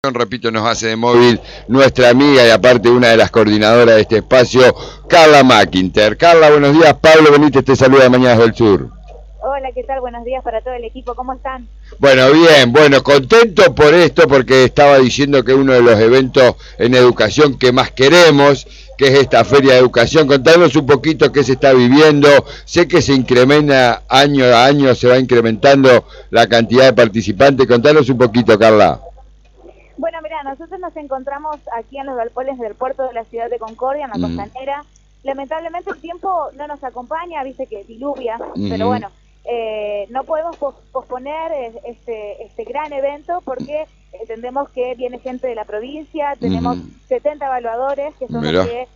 repito, nos hace de móvil nuestra amiga y aparte una de las coordinadoras de este espacio, Carla McIntyre. Carla, buenos días. Pablo Benítez te saluda de Mañanas del Sur. Hola, ¿qué tal? Buenos días para todo el equipo. ¿Cómo están? Bueno, bien, bueno, contento por esto porque estaba diciendo que uno de los eventos en educación que más queremos, que es esta Feria de Educación. Contanos un poquito qué se está viviendo. Sé que se incrementa año a año, se va incrementando la cantidad de participantes. Contanos un poquito, Carla. Bueno, mira, nosotros nos encontramos aquí en los galpones del puerto de la ciudad de Concordia, en la costanera. Lamentablemente el tiempo no nos acompaña, viste que diluvia, pero bueno, no podemos posponer este gran evento porque entendemos que viene gente de la provincia, tenemos 70 evaluadores que son los que,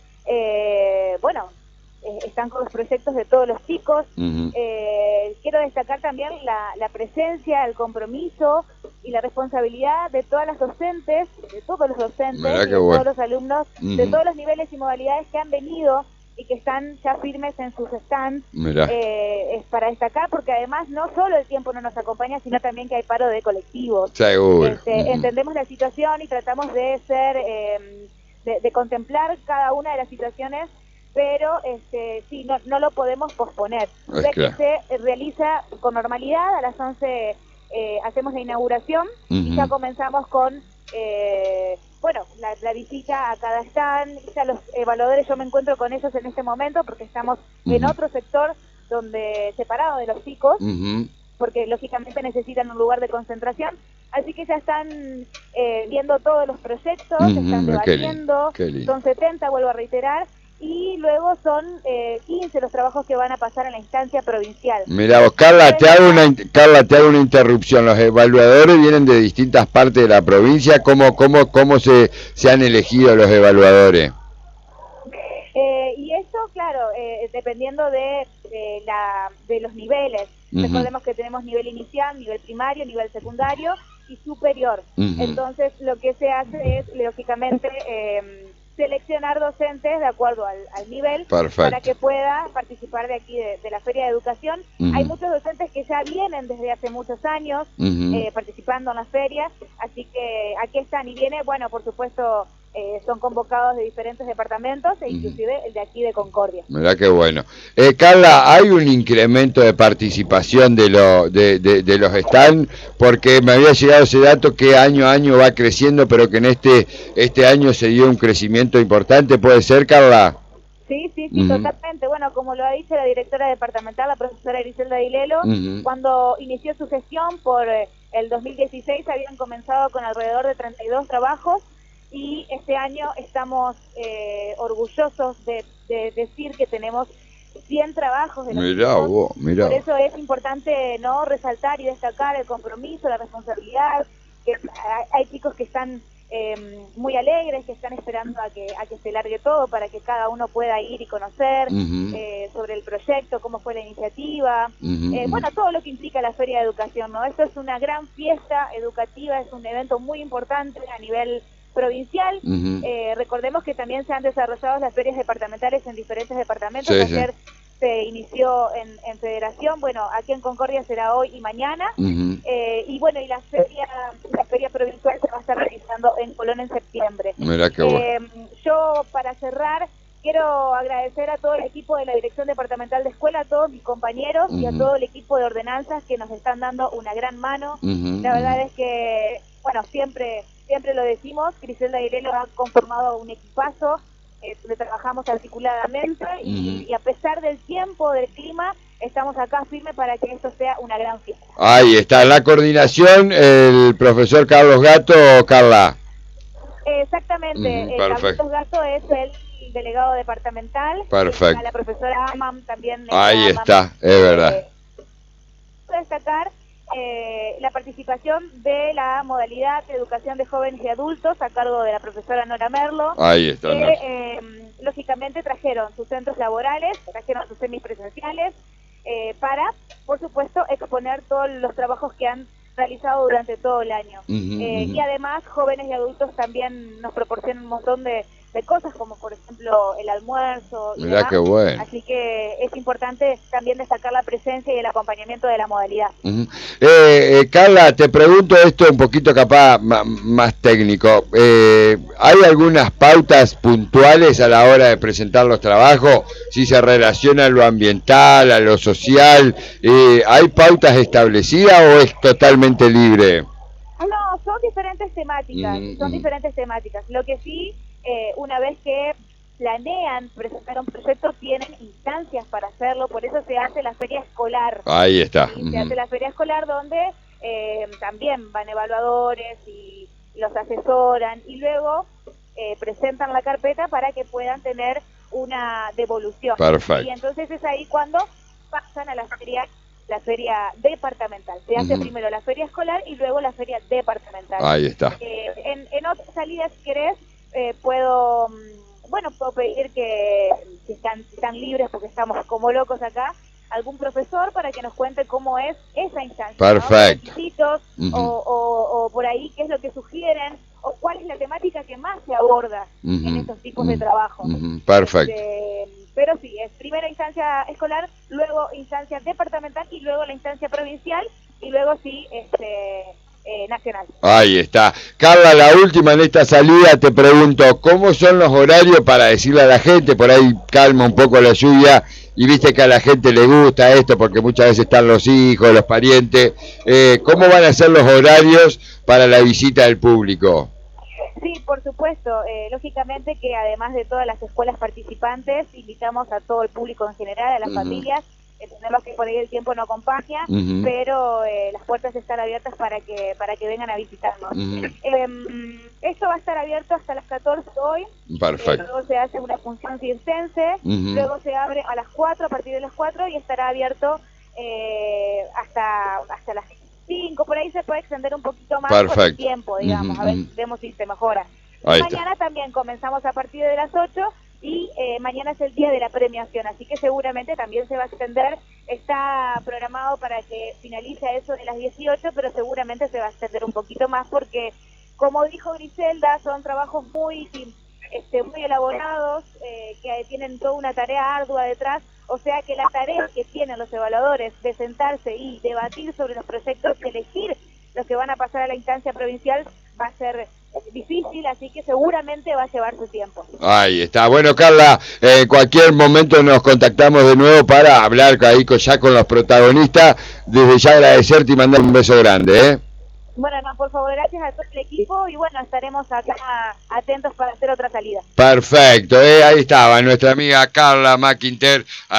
están con los proyectos de todos los chicos. Quiero destacar también la presencia, el compromiso y la responsabilidad de todas las docentes, de todos los docentes, y de todos los alumnos, de todos los niveles y modalidades que han venido y que están ya firmes en sus stands. Es para destacar porque además no solo el tiempo no nos acompaña, sino también que hay paro de colectivos. Seguro. Entendemos la situación y tratamos de ser, de contemplar cada una de las situaciones, pero sí, no lo podemos posponer. O sea que se realiza con normalidad, a las 11 hacemos la inauguración y ya comenzamos con la visita a cada stand. Ya los evaluadores, yo me encuentro con ellos en este momento porque estamos en otro sector donde separado de los chicos, porque lógicamente necesitan un lugar de concentración. Así que ya están viendo todos los proyectos, están debatiendo, son 70, vuelvo a reiterar, y luego son 15 los trabajos que van a pasar en la instancia provincial. Mira vos, Carla, te hago una interrupción. Los evaluadores vienen de distintas partes de la provincia. ¿Cómo se han elegido los evaluadores? Y eso, claro, dependiendo de los niveles. Recordemos que tenemos nivel inicial, nivel primario, nivel secundario y superior. Entonces, lo que se hace es, lógicamente, seleccionar docentes de acuerdo al nivel. Perfecto. Para que pueda participar de aquí de la Feria de Educación. Hay muchos docentes que ya vienen desde hace muchos años participando en la feria, así que aquí están y viene, bueno, por supuesto, son convocados de diferentes departamentos e inclusive el de aquí de Concordia. Mirá qué bueno. Carla, ¿hay un incremento de participación de los stands? Porque me había llegado ese dato que año a año va creciendo, pero que en este año se dio un crecimiento importante. ¿Puede ser, Carla? Sí, totalmente. Bueno, como lo ha dicho la directora departamental, la profesora Griselda Dilelo, cuando inició su gestión por el 2016 habían comenzado con alrededor de 32 trabajos. Y este año estamos orgullosos de decir que tenemos 100 trabajos de los chicos. Mirá. Por eso es importante no resaltar y destacar el compromiso, la responsabilidad. Que hay chicos que están muy alegres, que están esperando a que se largue todo para que cada uno pueda ir y conocer sobre el proyecto, cómo fue la iniciativa. Todo lo que implica la Feria de Educación, ¿no? Esto es una gran fiesta educativa, es un evento muy importante a nivel provincial. Recordemos que también se han desarrollado las ferias departamentales en diferentes departamentos. Ayer se inició en Federación, bueno, aquí en Concordia será hoy y mañana, y la feria provincial se va a estar realizando en Colón en septiembre. Mirá qué bueno. Yo, para cerrar, quiero agradecer a todo el equipo de la Dirección Departamental de Escuela, a todos mis compañeros y a todo el equipo de ordenanzas que nos están dando una gran mano. La verdad es que, siempre lo decimos, Griselda Dilelo ha conformado un equipazo, donde trabajamos articuladamente y a pesar del tiempo, del clima, estamos acá firmes para que esto sea una gran fiesta. Ahí está, en la coordinación, el profesor Carlos Gato, Carla. Exactamente, Carlos Gato es el delegado departamental. Perfecto. A la profesora Amam también. Ahí está, es verdad. Destacar la participación de la modalidad de educación de jóvenes y adultos a cargo de la profesora Nora Merlo. Ahí está. Que lógicamente trajeron sus centros laborales, trajeron sus semipresenciales para, por supuesto, exponer todos los trabajos que han realizado durante todo el año. Y además, jóvenes y adultos también nos proporcionan un montón de cosas como por ejemplo el almuerzo y Mirá demás. qué bueno. Así que es importante también destacar la presencia y el acompañamiento de la modalidad. Carla, te pregunto esto un poquito capaz más técnico. ¿Hay algunas pautas puntuales a la hora de presentar los trabajos? Si se relaciona a lo ambiental, a lo social, ¿hay pautas establecidas o es totalmente libre? No, son diferentes temáticas, diferentes temáticas. Lo que sí, una vez que planean presentar un proyecto, tienen instancias para hacerlo, por eso se hace la feria escolar. Ahí está. ¿Sí? Se hace la feria escolar donde también van evaluadores y los asesoran y luego presentan la carpeta para que puedan tener una devolución. Perfecto. Y entonces es ahí cuando pasan a la feria departamental. Se hace primero la feria escolar y luego la feria departamental. Ahí está. En otras salidas, si querés, puedo pedir que están libres porque estamos como locos acá, algún profesor para que nos cuente cómo es esa instancia. Perfecto. ¿No? Requisitos, o por ahí qué es lo que sugieren, o cuál es la temática que más se aborda en estos tipos de trabajo. Perfecto. Pero sí, es primera instancia escolar, luego instancia departamental y luego la instancia provincial y luego sí nacional. Ahí está. Carla, la última en esta salida, te pregunto, ¿cómo son los horarios para decirle a la gente? Por ahí calma un poco la lluvia y viste que a la gente le gusta esto porque muchas veces están los hijos, los parientes. ¿Cómo van a ser los horarios para la visita del público? Sí, por supuesto. Lógicamente que además de todas las escuelas participantes, invitamos a todo el público en general, a las familias. Entendemos que por ahí el tiempo no acompaña, pero las puertas están abiertas para que vengan a visitarnos. Esto va a estar abierto hasta las 14 hoy. Perfecto. Luego se hace una función circense, luego se abre a las 4, a partir de las 4, y estará abierto hasta las 5, por ahí se puede extender un poquito más por el tiempo, digamos, a ver, vemos si se mejora. Mañana también comenzamos a partir de las 8 y mañana es el día de la premiación, así que seguramente también se va a extender, está programado para que finalice a eso de las 18, pero seguramente se va a extender un poquito más porque, como dijo Griselda, son trabajos muy elaborados, que tienen toda una tarea ardua detrás. O sea que la tarea que tienen los evaluadores de sentarse y debatir sobre los proyectos, elegir los que van a pasar a la instancia provincial, va a ser difícil, así que seguramente va a llevar su tiempo. Ahí está. Bueno, Carla, en cualquier momento nos contactamos de nuevo para hablar ahí ya con los protagonistas. Desde ya agradecerte y mandar un beso grande, Bueno, no, por favor, gracias a todo el equipo y bueno, estaremos acá atentos para hacer otra salida. Perfecto, ahí estaba nuestra amiga Carla McIntyre.